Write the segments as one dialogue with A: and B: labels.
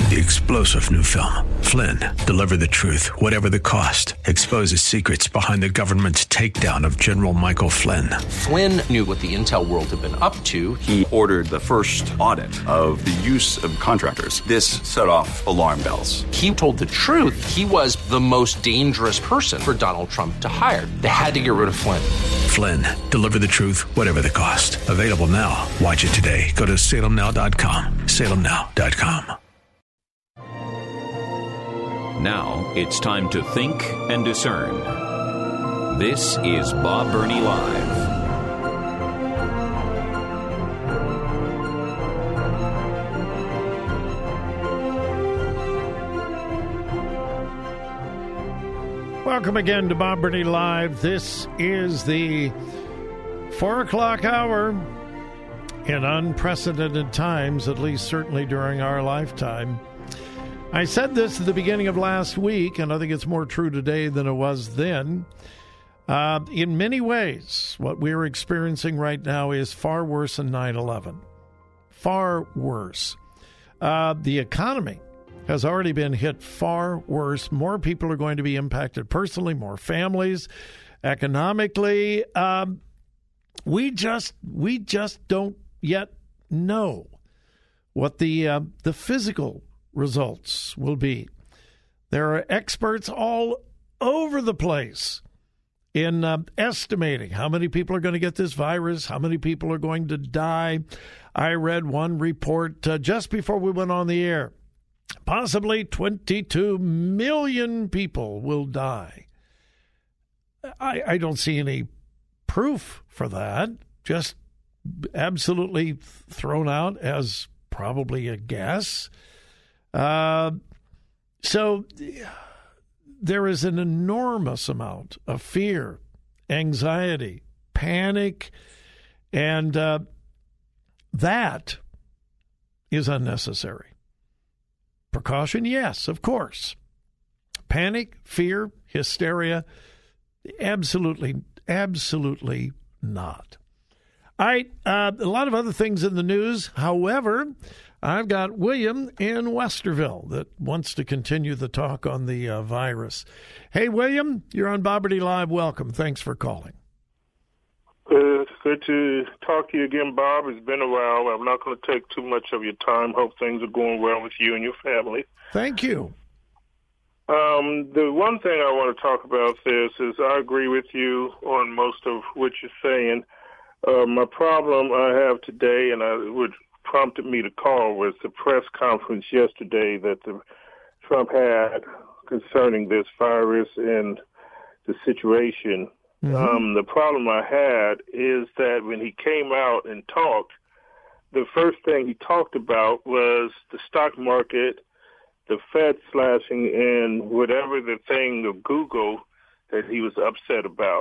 A: The explosive new film, Flynn, deliver the truth, whatever the cost, exposes secrets behind the government's takedown of General Michael Flynn.
B: Flynn knew what the intel world had been up to.
C: He ordered the first audit of the use of contractors. This set off alarm bells.
B: He told the truth. He was the most dangerous person for Donald Trump to hire. They had to get rid of Flynn.
A: Flynn, deliver the truth, whatever the cost. Available now. Watch it today. Go to salemnow.com. salemnow.com.
D: Now it's time to think and discern. This is Bob Burney Live.
E: Welcome again to Bob Burney Live. This is the 4 o'clock hour in unprecedented times, at least certainly during our lifetime. I said this at the beginning of last week, and I think it's more true today than it was then. In many ways, what we're experiencing right now is far worse than 9/11. Far worse. The economy has already been hit far worse. More people are going to be impacted personally, more families, economically. We just don't yet know what the physical results will be. There are experts all over the place in estimating how many people are going to get this virus, how many people are going to die. I read one report just before we went on the air. Possibly 22 million people will die. I don't see any proof for that. Just absolutely thrown out as probably a guess. So there is an enormous amount of fear, anxiety, panic, and that is unnecessary. Precaution, yes, of course. Panic, fear, hysteria, absolutely not. All right, a lot of other things in the news. However, I've got William in Westerville that wants to continue the talk on the virus. Hey, William, you're on Bob Burney Live. Welcome. Thanks for calling.
F: Good to talk to you again, Bob. It's been a while. I'm not going to take too much of your time. Hope things are going well with you and your family.
E: Thank you.
F: The one thing I want to talk about this is I agree with you on most of what you're saying. My problem I have today, and what prompted me to call, was the press conference yesterday that Trump had concerning this virus and the situation. Mm-hmm. The problem I had is that when he came out and talked, the first thing he talked about was the stock market, the Fed slashing, and whatever the thing of Google that he was upset about.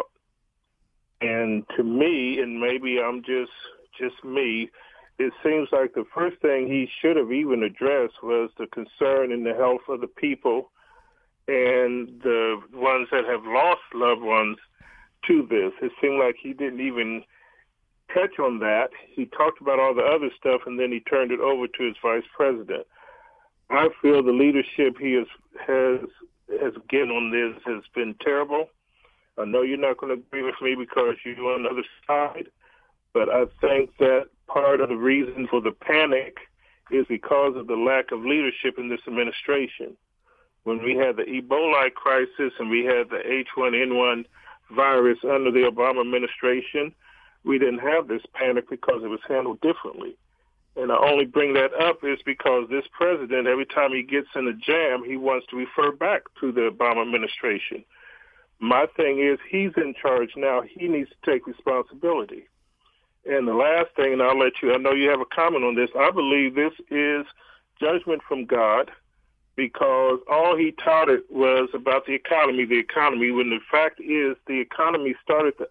F: And to me, and maybe I'm just me, it seems like the first thing he should have even addressed was the concern in the health of the people and the ones that have lost loved ones to this. It seemed like he didn't even touch on that. He talked about all the other stuff, and then he turned it over to his vice president. I feel the leadership he has given on this has been terrible. I know you're not going to agree with me because you're on the other side, but I think that part of the reason for the panic is because of the lack of leadership in this administration. When we had the Ebola crisis and we had the H1N1 virus under the Obama administration, we didn't have this panic because it was handled differently. And I only bring that up is because this president, every time he gets in a jam, he wants to refer back to the Obama administration. My thing is, he's in charge now. He needs to take responsibility. And the last thing, and I'll let you, I know you have a comment on this, I believe this is judgment from God, because all he touted was about the economy, when the fact is the economy started the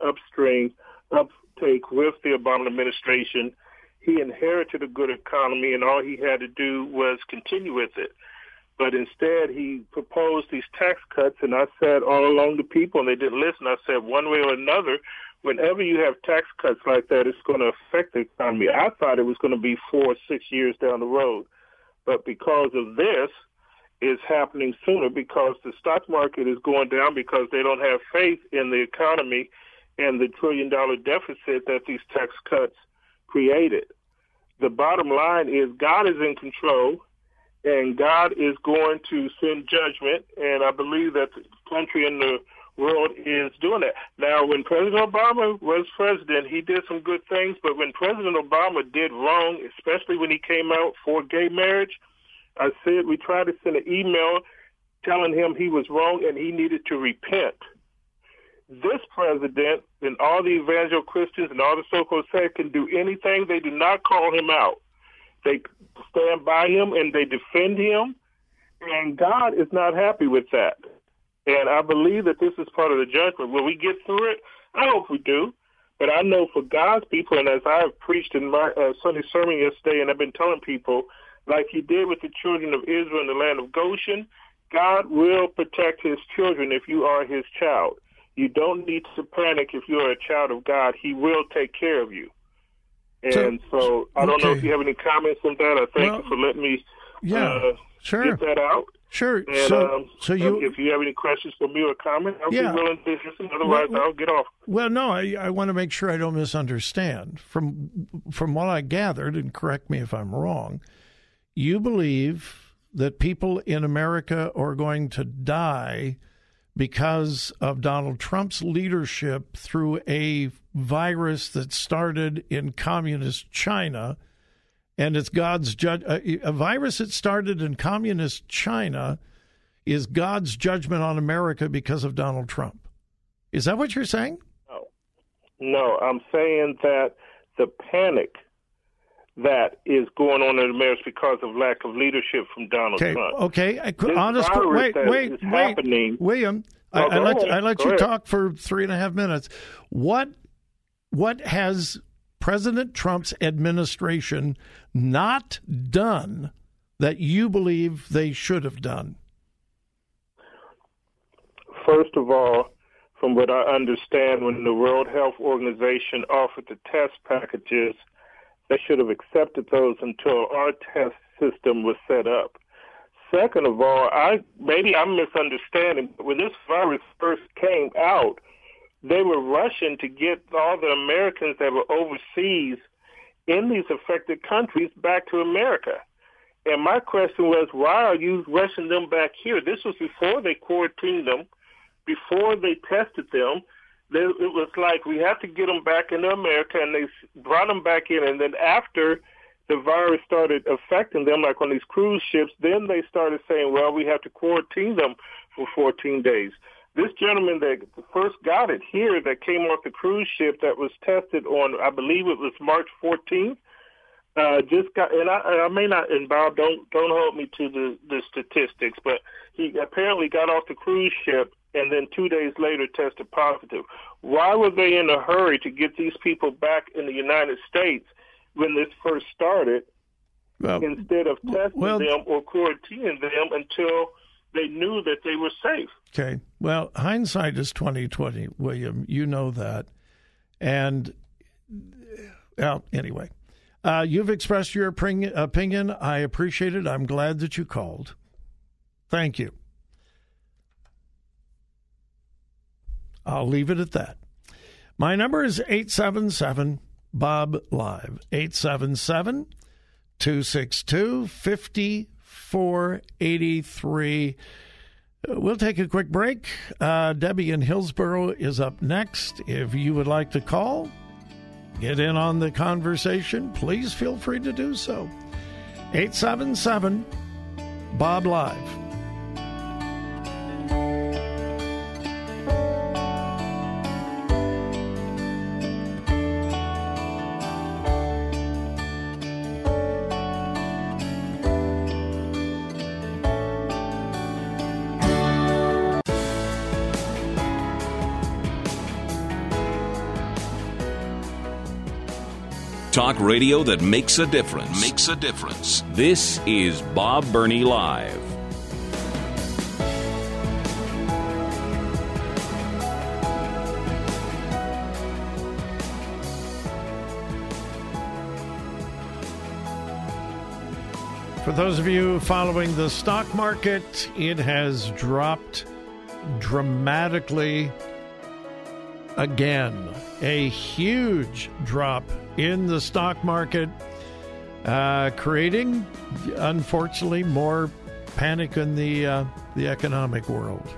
F: uptake with the Obama administration. He inherited a good economy, and all he had to do was continue with it. But instead, he proposed these tax cuts, and I said all along to people, and they didn't listen, I said one way or another, whenever you have tax cuts like that, it's going to affect the economy. I thought it was going to be 4 or 6 years down the road. But because of this, it's happening sooner because the stock market is going down because they don't have faith in the economy and the $1 trillion deficit that these tax cuts created. The bottom line is God is in control, and God is going to send judgment, and I believe that the country and the world is doing that. Now, when President Obama was president, he did some good things, but when President Obama did wrong, especially when he came out for gay marriage, I said we tried to send an email telling him he was wrong and he needed to repent. This president and all the evangelical Christians and all the so-called saints can do anything. They do not call him out. They stand by him and they defend him, and God is not happy with that. And I believe that this is part of the judgment. Will we get through it? I hope we do. But I know for God's people, and as I have preached in my Sunday sermon yesterday, and I've been telling people, like he did with the children of Israel in the land of Goshen, God will protect his children if you are his child. You don't need to panic if you are a child of God. He will take care of you. And so I don't know if you have any comments on that. I thank you for letting me get that out.
E: Sure.
F: And, if you have any questions for me or comment, I'll be willing to listen. Otherwise, I'll get off.
E: Well, no, I want to make sure I don't misunderstand. From what I gathered, and correct me if I'm wrong, you believe that people in America are going to die because of Donald Trump's leadership through a virus that started in communist China, and it's God's a virus that started in communist China is God's judgment on America because of Donald Trump. Is that what you're saying?
F: No, I'm saying that the panic that is going on in America because of lack of leadership from Donald Trump.
E: Okay. Wait,
F: happening.
E: William, I let you talk for 3.5 minutes. What has President Trump's administration not done that you believe they should have done?
F: First of all, from what I understand, when the World Health Organization offered the test packages, they should have accepted those until our test system was set up. Second of all, maybe I'm misunderstanding, but when this virus first came out, they were rushing to get all the Americans that were overseas in these affected countries back to America. And my question was, why are you rushing them back here? This was before they quarantined them, before they tested them. It was like we have to get them back into America, and they brought them back in. And then after the virus started affecting them, like on these cruise ships, then they started saying, well, we have to quarantine them for 14 days. This gentleman that first got it here that came off the cruise ship that was tested on, I believe it was March 14th, just got, and I may not, and Bob, don't hold me to the statistics, but he apparently got off the cruise ship and then 2 days later tested positive. Why were they in a hurry to get these people back in the United States when this first started, instead of testing them or quarantining them until they knew that they were safe?
E: Okay. Well, hindsight is 20/20, William. You know that. And anyway, you've expressed your opinion. I appreciate it. I'm glad that you called. Thank you. I'll leave it at that. My number is 877-BOB-LIVE, 877-262-5483. We'll take a quick break. Debbie in Hillsborough is up next. If you would like to call, get in on the conversation, please feel free to do so. 877-BOB-LIVE.
D: Talk radio that makes a difference. This is Bob Burney Live.
E: For those of you following the stock market, it has dropped dramatically again. A huge drop in the stock market, creating, unfortunately, more panic in the economic world.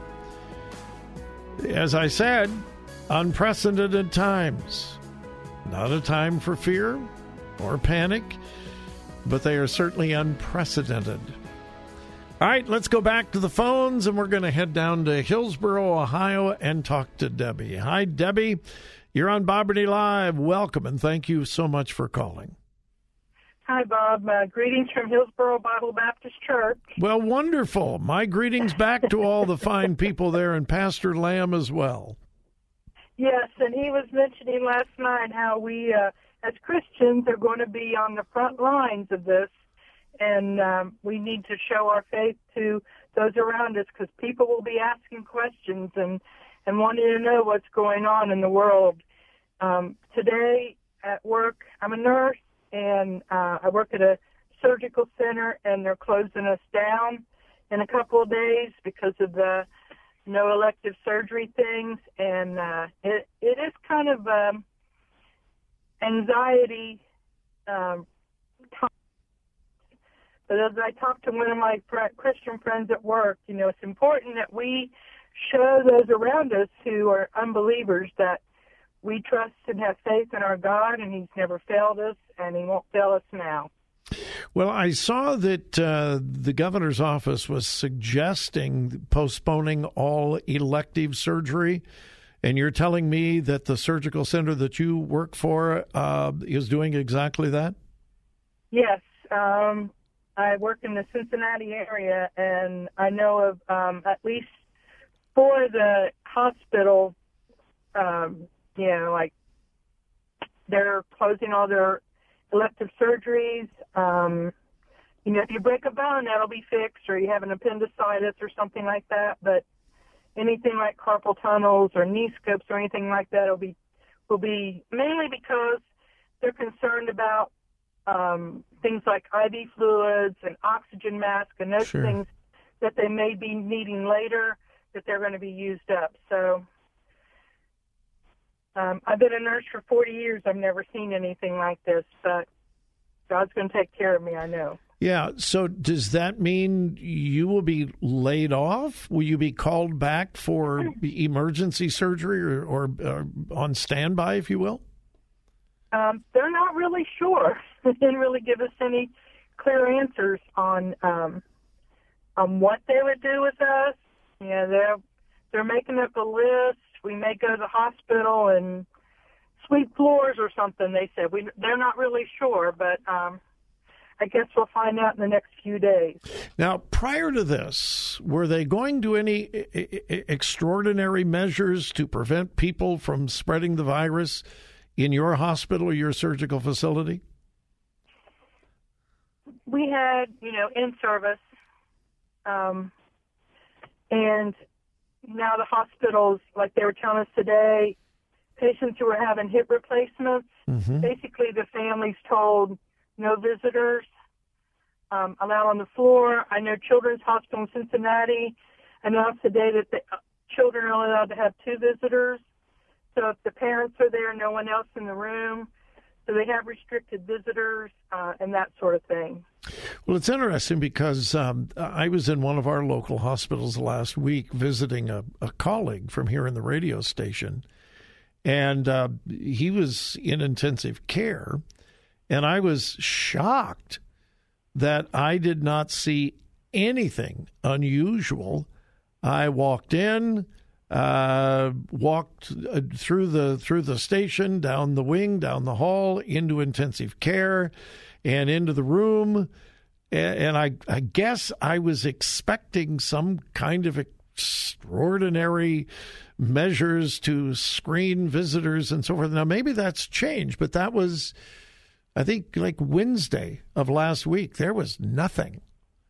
E: As I said, unprecedented times. Not a time for fear or panic, but they are certainly unprecedented. All right, let's go back to the phones, and we're going to head down to Hillsboro, Ohio, and talk to Debbie. Hi, Debbie. You're on Bob Burney Live. Welcome, and thank you so much for calling.
G: Hi, Bob. Greetings from Hillsboro Bible Baptist Church.
E: Well, wonderful. My greetings back to all the fine people there, and Pastor Lamb as well.
G: Yes, and he was mentioning last night how we, as Christians, are going to be on the front lines of this, and we need to show our faith to those around us, because people will be asking questions and wanting to know what's going on in the world. Today at work, I'm a nurse, and I work at a surgical center, and they're closing us down in a couple of days because of the no elective surgery things, and it is kind of anxiety time. But as I talk to one of my Christian friends at work, it's important that we show those around us who are unbelievers that we trust and have faith in our God, and He's never failed us, and He won't fail us now.
E: Well, I saw that the governor's office was suggesting postponing all elective surgery, and you're telling me that the surgical center that you work for is doing exactly that?
G: Yes. I work in the Cincinnati area, and I know of at least 4 of the hospital, like they're closing all their elective surgeries. If you break a bone, that'll be fixed, or you have an appendicitis or something like that. But anything like carpal tunnels or knee scopes or anything like that will be mainly because they're concerned about things like IV fluids and oxygen masks and those things that they may be needing later, that they're going to be used up. So I've been a nurse for 40 years. I've never seen anything like this, but God's going to take care of me, I know.
E: Yeah, so does that mean you will be laid off? Will you be called back for emergency surgery or on standby, if you will?
G: They're not really sure. They didn't really give us any clear answers on what they would do with us. They're making up a list. We may go to the hospital and sweep floors or something, they said. They're not really sure, but I guess we'll find out in the next few days.
E: Now, prior to this, were they going to any extraordinary measures to prevent people from spreading the virus in your hospital or your surgical facility?
G: We had, in-service, and now the hospitals, like they were telling us today, patients who were having hip replacements, basically the families told no visitors allowed on the floor. I know Children's Hospital in Cincinnati announced today that the children are only allowed to have 2 visitors. So if the parents are there, no one else in the room. So they have restricted visitors and that sort of thing.
E: Well, it's interesting because I was in one of our local hospitals last week visiting a colleague from here in the radio station, and he was in intensive care, and I was shocked that I did not see anything unusual. I walked in, walked through the station, down the wing, down the hall, into intensive care, and into the room. And I guess I was expecting some kind of extraordinary measures to screen visitors and so forth. Now, maybe that's changed, but that was, I think, like Wednesday of last week. There was nothing.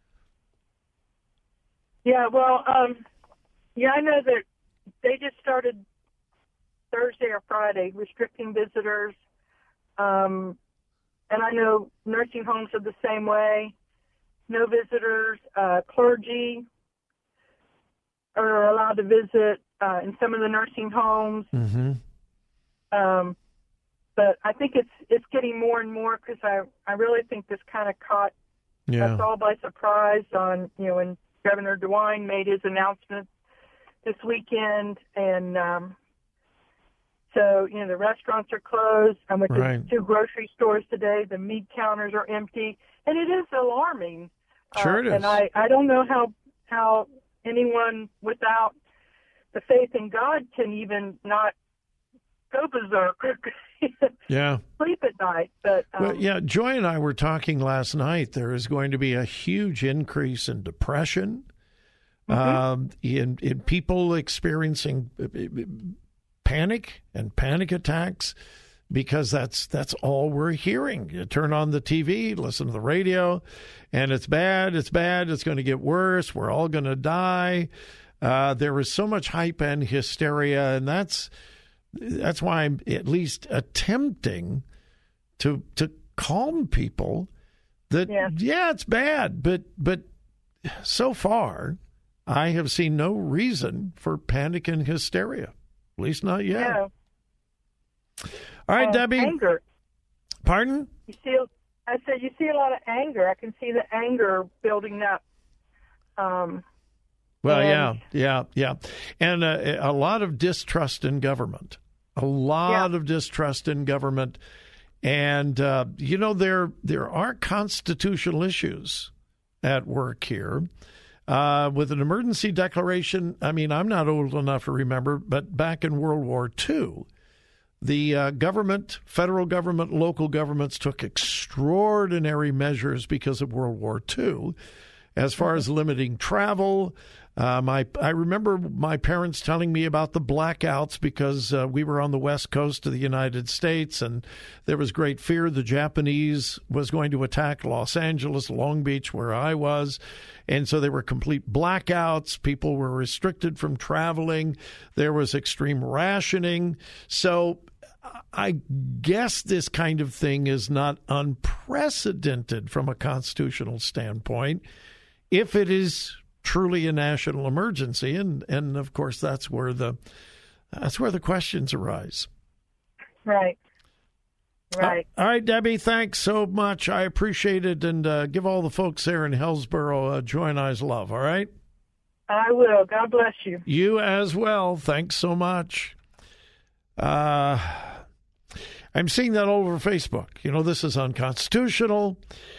G: Yeah, well, I know that they just started Thursday or Friday restricting visitors. And I know nursing homes are the same way. no visitors. Clergy are allowed to visit in some of the nursing homes.
E: Mm-hmm.
G: But I think it's getting more and more, because I really think this kind of caught us all by surprise on, when Governor DeWine made his announcement this weekend. And so, the restaurants are closed. I went to 2 grocery stores today. The meat counters are empty. And it is alarming.
E: Sure it is.
G: And I don't know how anyone without the faith in God can even not go berserk. Sleep at night. But
E: Joy and I were talking last night. There is going to be a huge increase in depression, in people experiencing panic and panic attacks, because that's all we're hearing. You turn on the TV, listen to the radio, and it's bad, it's going to get worse, we're all going to die. There is so much hype and hysteria, and that's why I'm at least attempting to calm people that, it's bad, but so far I have seen no reason for panic and hysteria, at least not yet.
G: Yeah.
E: All right, Debbie.
G: Anger.
E: Pardon?
G: I said you see a lot of anger. I can see the anger building up.
E: Yeah. And a lot of distrust in government. Of distrust in government. And, there are constitutional issues at work here. With an emergency declaration, I'm not old enough to remember, but back in World War II, the government, federal government, local governments took extraordinary measures because of World War II as far as limiting travel. I remember my parents telling me about the blackouts because we were on the west coast of the United States, and there was great fear the Japanese was going to attack Los Angeles, Long Beach, where I was. And so there were complete blackouts. People were restricted from traveling. There was extreme rationing. So I guess this kind of thing is not unprecedented from a constitutional standpoint if it is truly a national emergency, and of course that's where the questions arise.
G: Right.
E: All right, Debbie, thanks so much. I appreciate it, and give all the folks there in Hillsboro Joy and I's love. All right.
G: I will. God bless you.
E: You as well. Thanks so much. I'm seeing that all over Facebook. This is unconstitutional.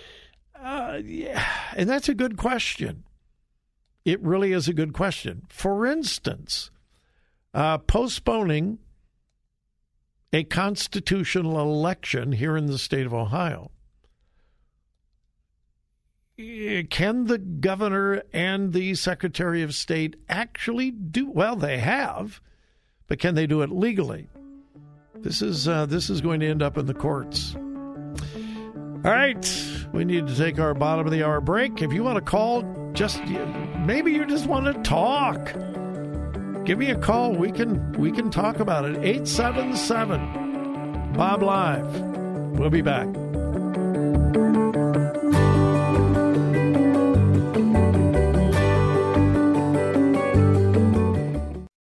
E: And that's a good question. It really is a good question. For instance, postponing a constitutional election here in the state of Ohio. Can the governor and the Secretary of State actually do? Well, they have, but can they do it legally? This is going to end up in the courts. All right, we need to take our bottom of the hour break. If you want to call, maybe you just want to talk, give me a call. We can talk about it. 877 Bob Live. We'll be back.